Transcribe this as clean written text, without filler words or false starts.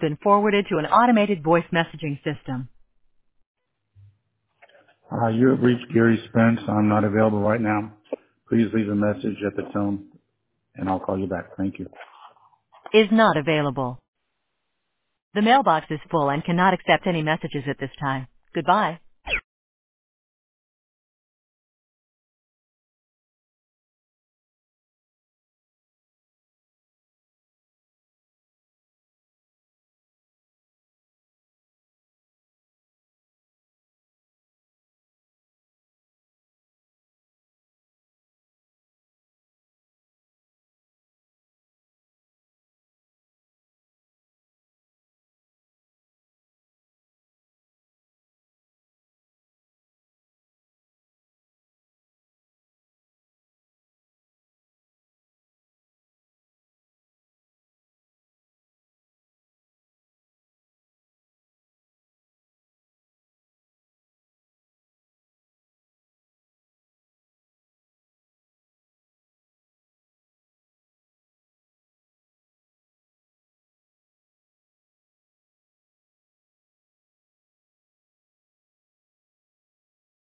been forwarded to an automated voice messaging system. You have reached Gary Spence. I'm not available right now. Please leave a message at the tone, and I'll call you back. Thank you. Is not available. The mailbox is full and cannot accept any messages at this time. Goodbye.